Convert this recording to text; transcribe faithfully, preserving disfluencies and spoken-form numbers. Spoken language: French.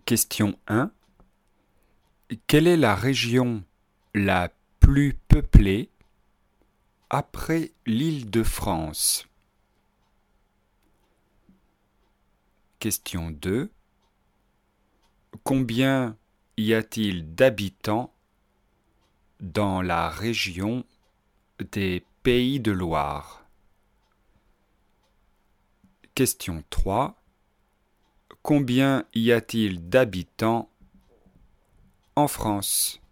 Question un. Quelle est la région la plus peuplée après l'Île-de-France? Question deux. Combien y a-t-il d'habitants dans la région des Pays de Loire? Question trois. Combien y a-t-il d'habitants en France?